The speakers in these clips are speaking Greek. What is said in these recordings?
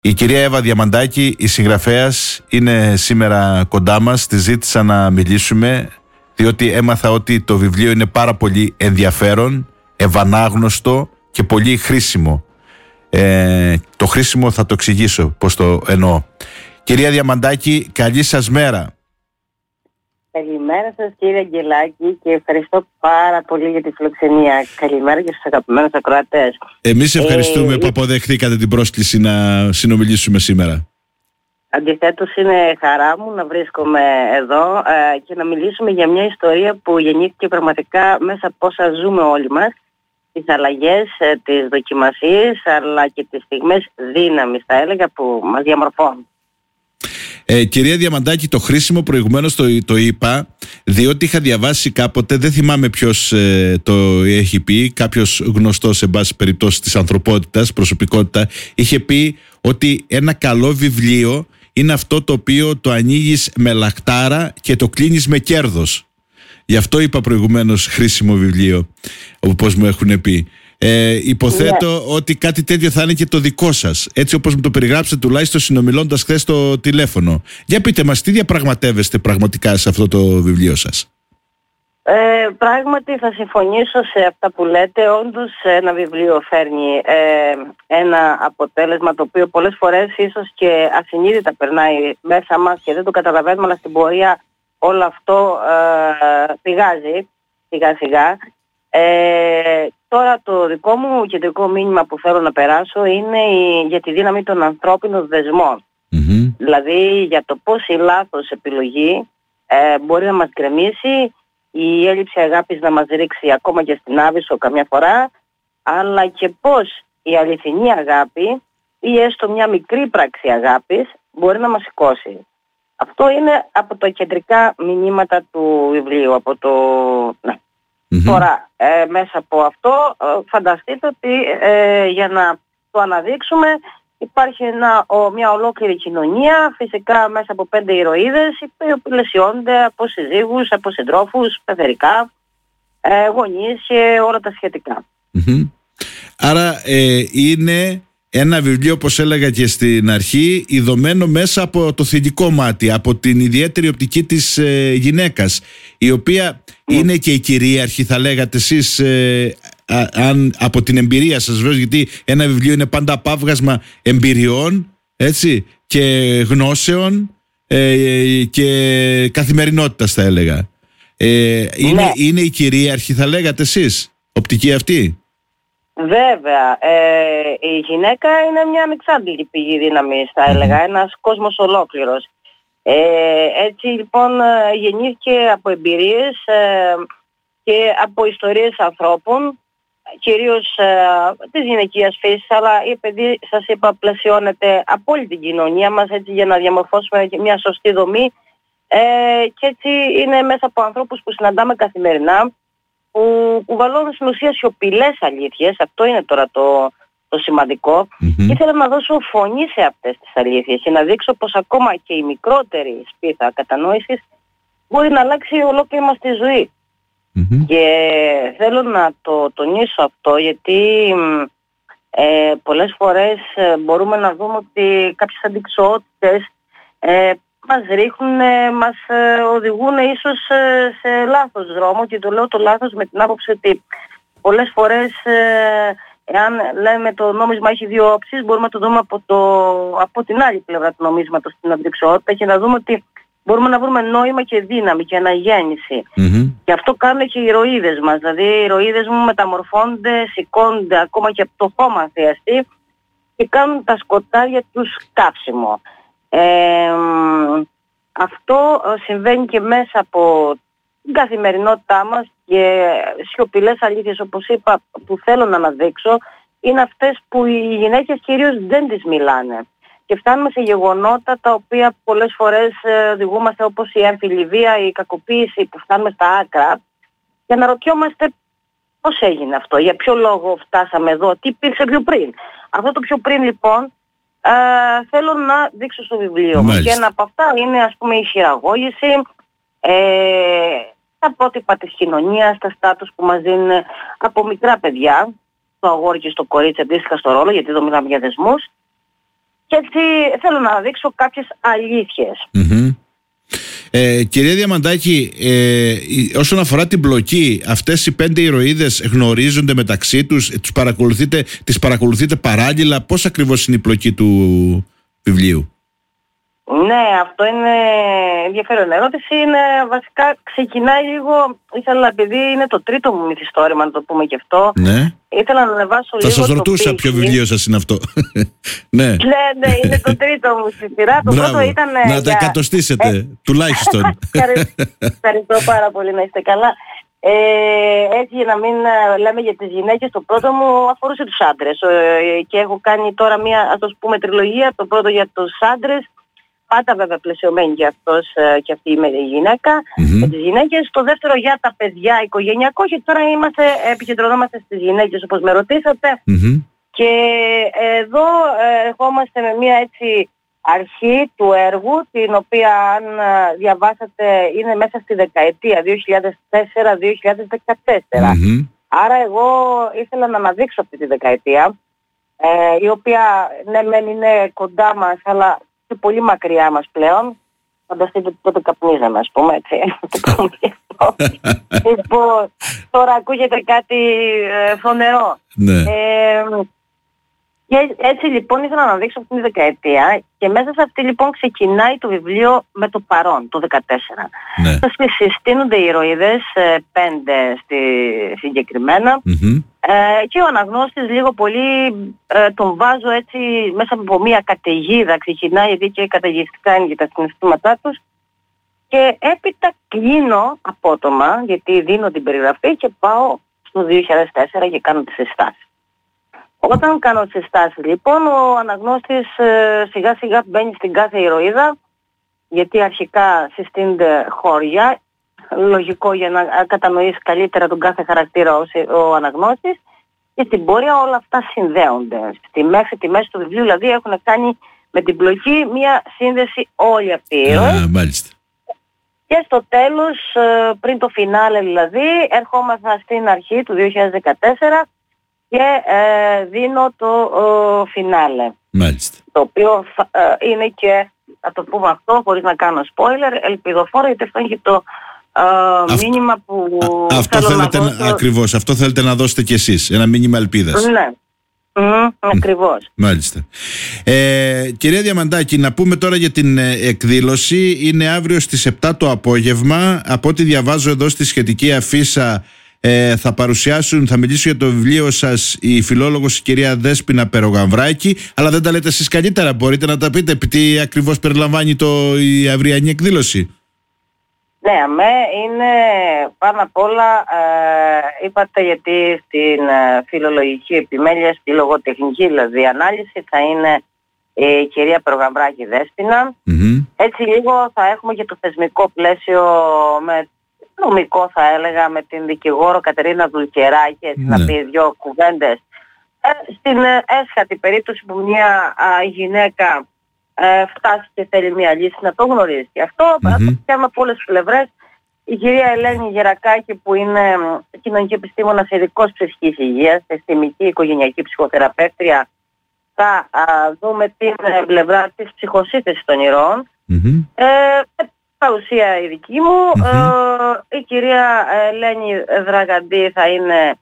Η κυρία Εύα Διαμαντάκη, η συγγραφέας, είναι σήμερα κοντά μας. Τη ζήτησα να μιλήσουμε, διότι έμαθα ότι το βιβλίο είναι πάρα πολύ ενδιαφέρον, ευανάγνωστο και πολύ χρήσιμο. Το χρήσιμο θα το εξηγήσω πώς το εννοώ. Κυρία Διαμαντάκη, καλή σας μέρα. Καλημέρα σας κύριε Αγγελάκη και ευχαριστώ πάρα πολύ για τη φιλοξενία. Καλημέρα και στους αγαπημένους ακροατές. Εμείς ευχαριστούμε που αποδεχθήκατε την πρόσκληση να συνομιλήσουμε σήμερα. Αντιθέτως είναι χαρά μου να βρίσκομαι εδώ και να μιλήσουμε για μια ιστορία που γεννήθηκε πραγματικά μέσα από όσα ζούμε όλοι μας. Τις αλλαγές, τις δοκιμασίες αλλά και τις στιγμές δύναμης θα έλεγα που μας διαμορφώνουν. Κυρία Διαμαντάκη, το χρήσιμο προηγουμένως το είπα, διότι είχα διαβάσει κάποτε, δεν θυμάμαι ποιος το έχει πει, κάποιος γνωστός σε πάση περιπτώσει της ανθρωπότητας, προσωπικότητα, είχε πει ότι ένα καλό βιβλίο είναι αυτό το οποίο το ανοίγεις με λαχτάρα και το κλείνεις με κέρδος. Γι' αυτό είπα προηγουμένως χρήσιμο βιβλίο, όπως μου έχουν πει. Υποθέτω ότι κάτι τέτοιο θα είναι και το δικό σας, έτσι όπως μου το περιγράψετε τουλάχιστον συνομιλώντας χθες στο τηλέφωνο. Για πείτε μας, τι διαπραγματεύεστε πραγματικά σε αυτό το βιβλίο σας? Πράγματι θα συμφωνήσω σε αυτά που λέτε. Όντως ένα βιβλίο φέρνει ένα αποτέλεσμα το οποίο πολλές φορές ίσως και ασυνείδητα περνάει μέσα μας και δεν το καταλαβαίνουμε, αλλά στην πορεία όλο αυτό πηγάζει σιγά σιγά. Τώρα το δικό μου κεντρικό μήνυμα που θέλω να περάσω είναι για τη δύναμη των ανθρώπινων δεσμών. Δηλαδή για το πώς η λάθος επιλογή μπορεί να μας γκρεμίσει, η έλλειψη αγάπης να μας ρίξει ακόμα και στην άβυσσο καμιά φορά, αλλά και πώς η αληθινή αγάπη ή έστω μια μικρή πράξη αγάπης μπορεί να μας σηκώσει. Αυτό είναι από τα κεντρικά μηνύματα του βιβλίου, από το... Τώρα, μέσα από αυτό, φανταστείτε ότι για να το αναδείξουμε υπάρχει μια ολόκληρη κοινωνία, φυσικά μέσα από 5 ηρωίδες, οι οποίοι πλαισιώνται από συζύγους, από συντρόφους, παιδερικά, γονείς και όλα τα σχετικά. Άρα είναι ένα βιβλίο, όπως έλεγα και στην αρχή, ειδωμένο μέσα από το θετικό μάτι, από την ιδιαίτερη οπτική της γυναίκας, η οποία είναι και η κυρίαρχη, θα λέγατε εσείς, αν από την εμπειρία σας βέβαια, γιατί ένα βιβλίο είναι πάντα παύγασμα εμπειριών, έτσι, και γνώσεων και καθημερινότητας, θα έλεγα. Είναι η κυρίαρχη, θα λέγατε εσείς, οπτική αυτή? Βέβαια, η γυναίκα είναι μια ανεξάρτητη πηγή δύναμης, θα έλεγα, ένας κόσμος ολόκληρος. Έτσι λοιπόν γεννήθηκε από εμπειρίες και από ιστορίες ανθρώπων, κυρίως της γυναικείας φύσης, αλλά επειδή σας είπα πλαισιώνεται από όλη την κοινωνία μας, έτσι, για να διαμορφώσουμε μια σωστή δομή, και έτσι είναι μέσα από ανθρώπους που συναντάμε καθημερινά, που κουβαλώνουν στην ουσία σιωπηλές αλήθειες. Αυτό είναι τώρα το σημαντικό. Και ήθελα να δώσω φωνή σε αυτές τις αλήθειες και να δείξω πως ακόμα και η μικρότερη σπίθα κατανόησης μπορεί να αλλάξει ολόκληρη μας τη ζωή. Και θέλω να το τονίσω αυτό, γιατί πολλές φορές μπορούμε να δούμε ότι κάποιες αντιξοότητες μας ρίχνουν, μας οδηγούν ίσως σε λάθος δρόμο, και το λέω το λάθος με την άποψη ότι πολλές φορές εάν λέμε το νόμισμα έχει δύο όψεις, μπορούμε να το δούμε από την άλλη πλευρά του νομίσματος, την αντιξοότητα, και να δούμε ότι μπορούμε να βρούμε νόημα και δύναμη και αναγέννηση. Και αυτό κάνουν και οι ηρωίδες μας. Δηλαδή οι ηρωίδες μου μεταμορφώνονται, σηκώνονται ακόμα και από το χώμα αν χρειαστεί και κάνουν τα σκοτάδια τους καύσιμο. Αυτό συμβαίνει και μέσα από την καθημερινότητά μας, και σιωπηλές αλήθειες, όπως είπα, που θέλω να αναδείξω, είναι αυτές που οι γυναίκες κυρίως δεν τις μιλάνε. Και φτάνουμε σε γεγονότα τα οποία πολλές φορές οδηγούμαστε, όπως η έμφυλη βία, η κακοποίηση, που φτάνουμε στα άκρα, και αναρωτιόμαστε πώς έγινε αυτό, για ποιο λόγο φτάσαμε εδώ, τι υπήρξε πιο πριν. Αυτό το πιο πριν λοιπόν θέλω να δείξω στο βιβλίο μου. Και ένα από αυτά είναι, ας πούμε, η χειραγώγηση, τα πρότυπα της κοινωνίας, τα στάτους που μας δίνουν από μικρά παιδιά, το αγόρι και στο κορίτσι αντίστοιχα στο ρόλο, γιατί εδώ μιλάμε για δεσμούς. και έτσι θέλω να δείξω κάποιες αλήθειες. Κυρία Διαμαντάκη, όσον αφορά την πλοκή, αυτές οι 5 ηρωίδες γνωρίζονται μεταξύ τους, τις παρακολουθείτε παράλληλα? Πώς ακριβώς είναι η πλοκή του βιβλίου? Ναι, αυτό είναι ενδιαφέρον ερώτηση. Είναι βασικά, ξεκινάει λίγο, ήθελα, επειδή είναι το τρίτο μου μυθιστόρημα, να το πούμε και αυτό. Ναι. Ήθελα να ανεβάσω λίγο. Θα σας ρωτούσα ποιο βιβλίο σας είναι αυτό. Ναι, είναι το τρίτο μου στη σειρά. Το πρώτο ήταν. Να τα εκατοστήσετε, τουλάχιστον. Ευχαριστώ πάρα πολύ, να είστε καλά. Έτσι, για να μην λέμε για τις γυναίκες, το πρώτο μου αφορούσε τους άντρες. Και έχω κάνει τώρα μια, ας το πούμε, τριλογία. Το πρώτο για τους άντρες. Πάντα βέβαια πλαισιωμένη και αυτός και αυτή η γυναίκα, με τις γυναίκες. Το δεύτερο για τα παιδιά, οικογενειακό, και τώρα επικεντρωνόμαστε στις γυναίκες, όπως με ρωτήσατε. Και εδώ ερχόμαστε με μια έτσι αρχή του έργου, την οποία, αν διαβάσατε, είναι μέσα στη δεκαετία 2004-2014. Άρα εγώ ήθελα να αναδείξω αυτή τη δεκαετία, η οποία ναι μεν είναι κοντά μας, αλλά και πολύ μακριά μας πλέον. Φανταστείτε ότι τότε καπνίζαμε, ας πούμε, έτσι. Λοιπόν, τώρα ακούγεται κάτι φωνερό. Ναι. Και έτσι λοιπόν ήθελα να δείξω αυτή τη δεκαετία, και μέσα σε αυτή λοιπόν ξεκινάει το βιβλίο με το παρόν, το 2014. Ναι. Συστήνονται οι ηρωίδες, 5 συγκεκριμένα, και ο αναγνώστης λίγο πολύ τον βάζω έτσι μέσα από μια καταιγίδα, ξεκινάει, γιατί και καταιγιστικά είναι και τα συναισθήματά τους, και έπειτα κλείνω απότομα, γιατί δίνω την περιγραφή και πάω στο 2004 και κάνω τις συστάσεις. Όταν κάνω τις συστάσεις λοιπόν, ο αναγνώστης σιγά σιγά μπαίνει στην κάθε ηρωίδα, γιατί αρχικά συστήνται χώρια, λογικό για να κατανοήσει καλύτερα τον κάθε χαρακτήρα ο αναγνώστης, και στην πορεία όλα αυτά συνδέονται. Μέχρι τη μέση του βιβλίου δηλαδή έχουν κάνει με την πλοκή μια σύνδεση όλοι αυτοί οι ήρωες. Μάλιστα. Και στο τέλος, πριν το φινάλε δηλαδή, ερχόμαστε στην αρχή του 2014 και δίνω το φινάλε. Μάλιστα. Το οποίο είναι και, θα το πούμε αυτό χωρίς να κάνω spoiler, ελπιδοφόρο, γιατί αυτό είναι και το μήνυμα που αυτό θέλω θέλετε να δώσω. Ακριβώς, αυτό θέλετε να δώσετε κι εσείς, ένα μήνυμα ελπίδας. Ναι. Ακριβώς. Μάλιστα. Κυρία Διαμαντάκη, να πούμε τώρα για την εκδήλωση. Είναι αύριο στις 7 το απόγευμα. Από ό,τι διαβάζω εδώ στη σχετική αφίσα, θα μιλήσει για το βιβλίο σας η φιλόλογος η κυρία Δέσποινα Περογαμβράκη, αλλά δεν τα λέτε εσείς καλύτερα. Μπορείτε να τα πείτε τι ακριβώς περιλαμβάνει η αυριανή εκδήλωση? Ναι, είναι πάνω απ' όλα, είπατε, γιατί στην φιλολογική επιμέλεια, στη λογοτεχνική δηλαδή ανάλυση, θα είναι η κυρία Περογαμβράκη Δέσποινα. Έτσι λίγο θα έχουμε και το θεσμικό πλαίσιο, με νομικό θα έλεγα, με την δικηγόρο Κατερίνα Δουλκεράκη, έτσι, να πει δύο κουβέντες. Στην έσχατη περίπτωση που μια γυναίκα φτάσει και θέλει μια λύση, να το γνωρίζει. Και αυτό πιάνουμε από όλες τις πλευρές. Η κυρία Ελένη Γερακάκη, που είναι κοινωνική επιστήμονας, ειδικός ψυχικής υγείας, συστημική οικογενειακή ψυχοθεραπεύτρια, θα δούμε την πλευρά της ψυχοσύνθεσης των ηρώων. Παρουσία η δική μου. Η κυρία Ελένη Δαργαντή θα είναι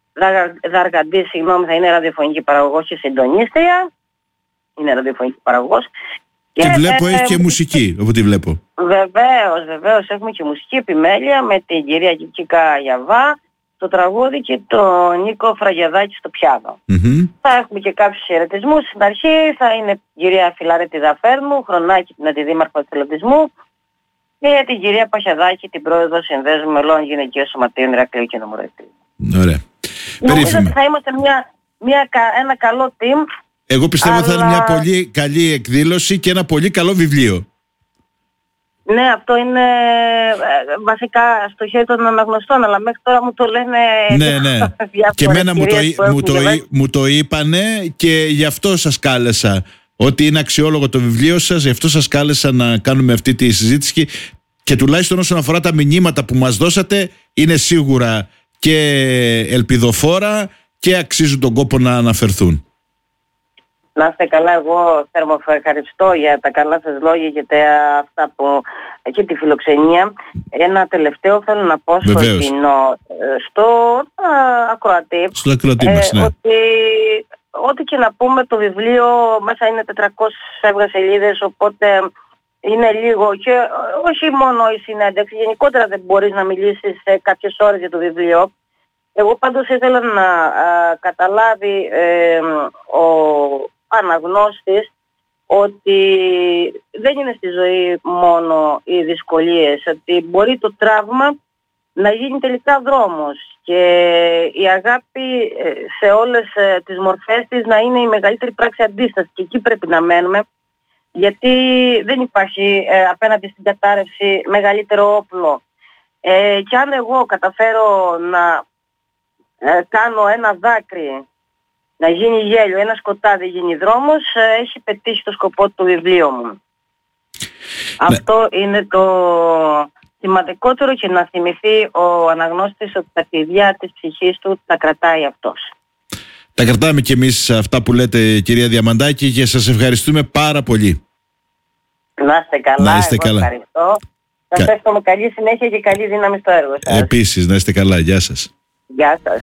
θα είναι ραδιοφωνική παραγωγός και συντονίστρια. Είναι ραδιοφωνική παραγωγός. Και βλέπω έχει και μουσική, από ό,τι βλέπω. Βεβαίως έχουμε και μουσική επιμέλεια με την κυρία Κίκα Γιαβά το τραγούδι και τον Νίκο Φραγιαδάκη στο πιάνο. Θα έχουμε και κάποιους χαιρετισμούς. Στην αρχή θα είναι η κυρία Φιλαρέτη Δαφέρνου, χρονάκι την αντιδήμαρχο εθελοντισμού, και την κυρία Παχιαδάκη, την πρόεδρο Συνδέσμου Μελών Γυναικείου Σωματείου Ηρακλείου και Νομοθετείου. Ωραία. Νομίζω ότι θα είμαστε ένα καλό team. Εγώ πιστεύω θα είναι μια πολύ καλή εκδήλωση και ένα πολύ καλό βιβλίο. Ναι, αυτό είναι βασικά στο χέρι των αναγνωστών, αλλά μέχρι τώρα μου το λένε. Ναι. Και εμένα μου το είπανε, και γι' αυτό σας κάλεσα. Ότι είναι αξιόλογο το βιβλίο σας, γι' αυτό σας κάλεσα να κάνουμε αυτή τη συζήτηση, και τουλάχιστον όσον αφορά τα μηνύματα που μας δώσατε, είναι σίγουρα και ελπιδοφόρα και αξίζουν τον κόπο να αναφερθούν. Να είστε καλά, εγώ θερμοευχαριστώ για τα καλά σας λόγια και αυτά που και τη φιλοξενία. Ένα τελευταίο θέλω να πω στο ακροατή, μας, ναι. ότι ό,τι και να πούμε, το βιβλίο μέσα είναι 400 σελίδες, οπότε είναι λίγο, και όχι μόνο η συνέντευξη, γενικότερα δεν μπορείς να μιλήσεις σε κάποιες ώρες για το βιβλίο. Εγώ πάντως ήθελα να καταλάβει ο αναγνώστης ότι δεν είναι στη ζωή μόνο οι δυσκολίες, ότι μπορεί το τραύμα να γίνει τελικά δρόμος και η αγάπη σε όλες τις μορφές της να είναι η μεγαλύτερη πράξη αντίστασης, και εκεί πρέπει να μένουμε, γιατί δεν υπάρχει απέναντι στην κατάρρευση μεγαλύτερο όπλο. Και αν εγώ καταφέρω να κάνω ένα δάκρυ να γίνει γέλιο, ένα σκοτάδι γίνει δρόμος, έχει πετύχει το σκοπό του βιβλίου μου. Ναι. Αυτό είναι το σημαντικότερο, και να θυμηθεί ο αναγνώστης ότι τα κλειδιά της ψυχής του τα κρατάει αυτός. Τα κρατάμε κι εμείς αυτά που λέτε, κυρία Διαμαντάκη, και σας ευχαριστούμε πάρα πολύ. Να είστε καλά, ευχαριστώ. Σας εύχομαι καλή συνέχεια και καλή δύναμη στο έργο σας. Επίσης, να είστε καλά. Γεια σας. Γεια σας.